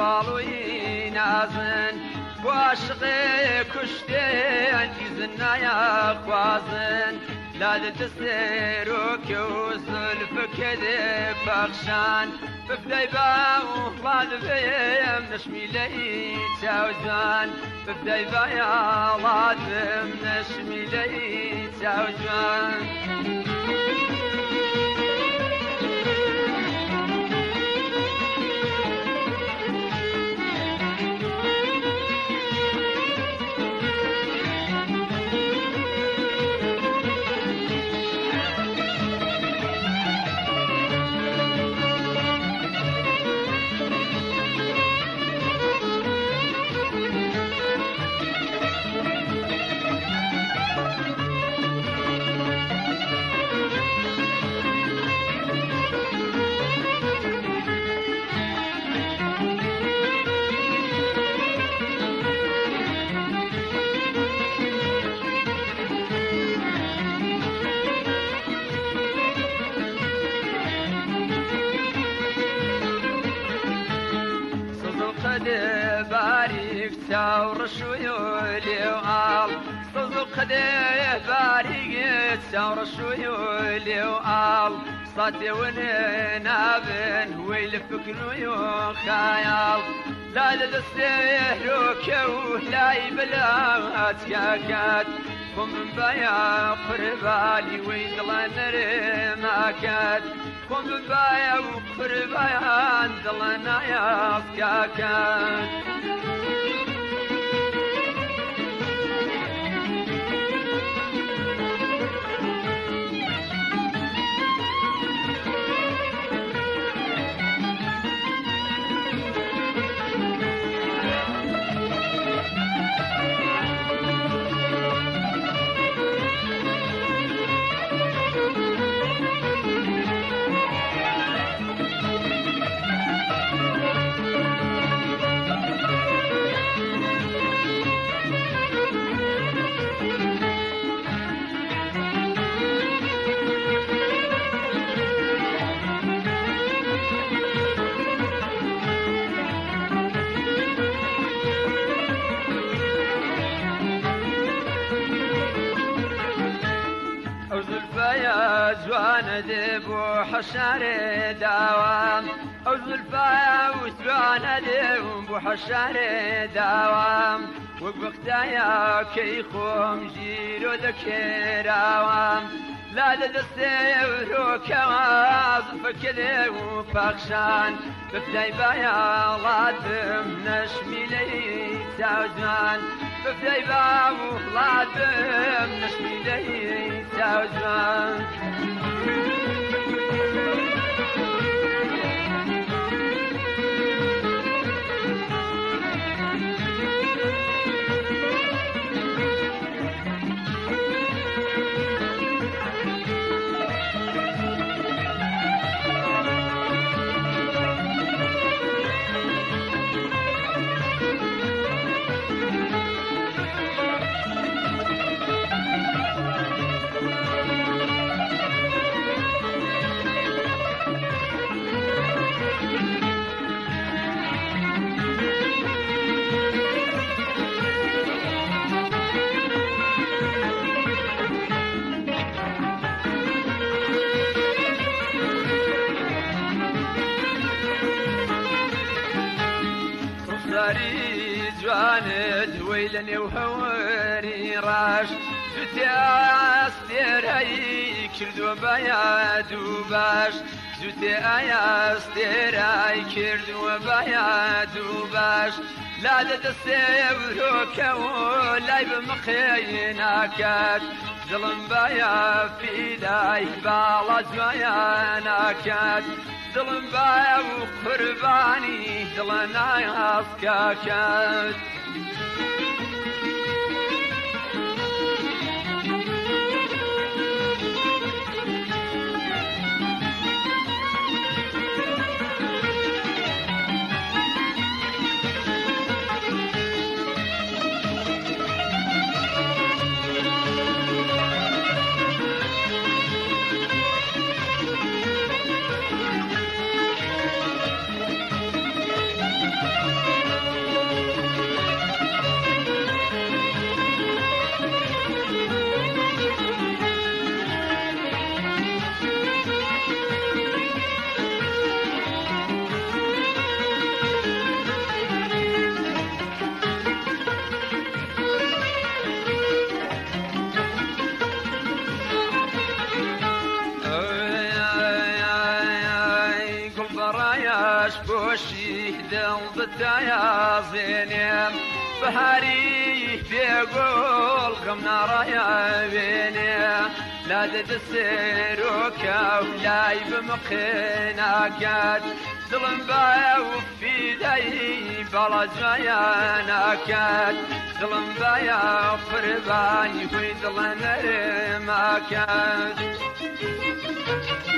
واڵوی نازن واشقی کشتێن دیزنایە خوازن لادە دەستێرۆکە و زولفەکە دێ پەخشان بفدەی باو وڵادبێم نەشمیلەی چاوجوان بفدەی باڵاتم نەشمیلەی چاوجوان باریک چاو ڕشوی و لێوئاڵ سەزوقدێ باریک چاو ڕشوی و لێوئاڵ ساتێونێ نابن وەی لە فکروی و خایاڵ لا لە دەستێرۆکە و لای بەلات کاکات خۆ من بایە قوربانی وەی دڵە نەرێماکات خۆ من بایە و قوربان دڵە نایاز کاکات جوانە دێ بۆ حەشارێ داوام ئەو زولفایە و جوانە دێ بۆ حەشارێ داوام وەک بەختایە کەی خۆم ژیرۆ دەکێراوام لا لە دەستێرۆکەوە زولفەکە دێ و پەخشان بفدای بایاڵاتم نەشمیلەی چاوجوان بفدای باوڵاتم نەشمیلەی چاوجوان جوانت وەی لە نێو هەوەری ڕاش جوتێ ئاستێرایی کردووە بەیاد و باش جوتێ ئاستێرای کردووە بەیاد و باش لا لە دەستێرۆکە و لای بمەخێی ناکات دڵم بایە فیدای باڵا جوایە ناکات دڵم بایە و قوربانی دڵە نایاز کاکات وشي دل ضدايا زينم بهاري بيقول غمنا رايا بيني لا تدسروكا ولاي بمقنا قد ظلم بايا وفي داي بلا جايانا كاد ظلم بايا قرباني ويظل نرماكاد